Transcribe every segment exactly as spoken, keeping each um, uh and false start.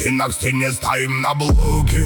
Стена к стене стоим на блоке.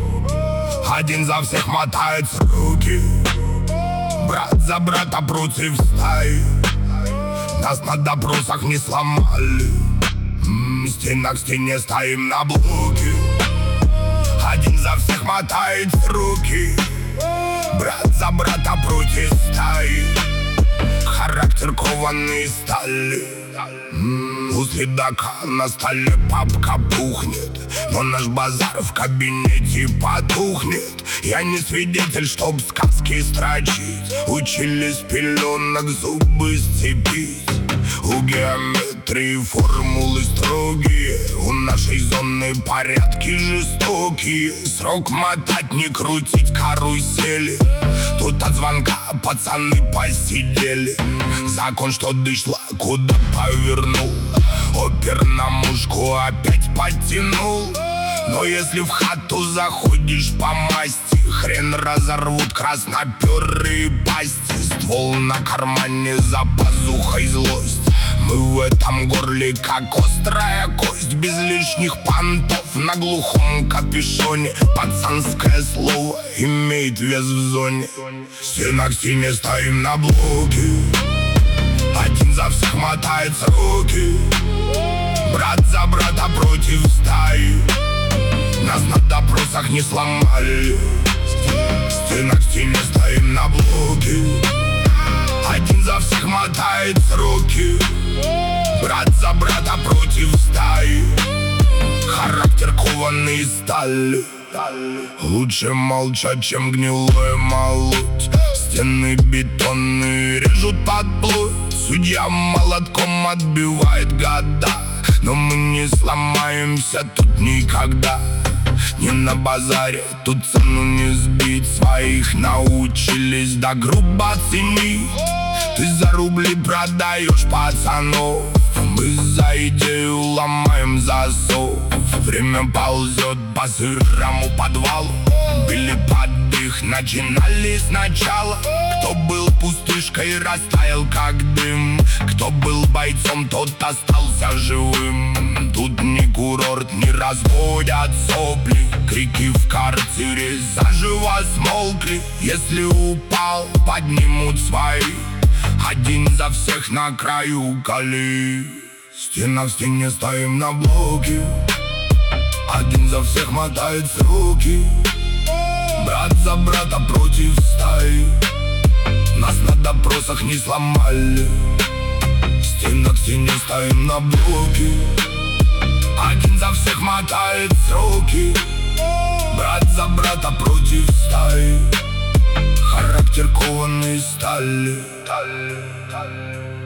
Один за всех мотает руки. Брат за брата против стаи. Нас на допросах не сломали. М-м, Стена к стене стоим на блоке. Один за всех мотает руки. Брат за брата против стаи. Характер кованный стали. М-м, У следака на столе папка пухнет, но наш базар в кабинете потухнет. Я не свидетель, чтоб сказки строчить. Учили с пеленок зубы сцепить. У геометрии формулы строгие. У нашей зоны порядки жестокие. Срок мотать, не крутить карусели. Тут от звонка пацаны посидели. Закон, что дышла, куда повернул. Опер на мушку опять подтянул. Но если в хату заходишь по масти, хрен разорвут красноперые пасти. Ствол на кармане, за пазухой злость. Мы в этом горле как острая кость. Без лишних понтов на глухом капюшоне. Пацанское слово имеет вес в зоне. Стена к стене стоим на блоке. Один за всех мотает руки. Брат за брата против стаи. Нас на допросах не сломали. Стена к стене стоим на блоке. Один за всех мотает руки. Брат за брата против стаи. Характер кованный стали. Лучше молчать, чем гнилое молоть. Стены бетонные режут под плоть. Судья молотком отбивает года. Но мы не сломаемся тут никогда. Не на базаре, тут цену не сбить. Своих научились да грубо ценить. Ты за рубли продаешь пацанов. Мы за идею ломаем засов. Время ползет по сырому подвалу. Били под их, начинали сначала. Кто был пустышкой, растаял как дым. Кто был бойцом, тот остался живым. Тут ни курорт, не разводят сопли. Крики в карцере заживо смолкли. Если упал, поднимут свои. Один за всех на краю колеи. Стена в стене стоим на блоке. Один за всех мотает руки. Брат за брата против стаи. Нас на допросах не сломали. Стена к стене стоим на блоке. Один за всех мотает руки. Брат за брата против стаи. Характер кованный стали.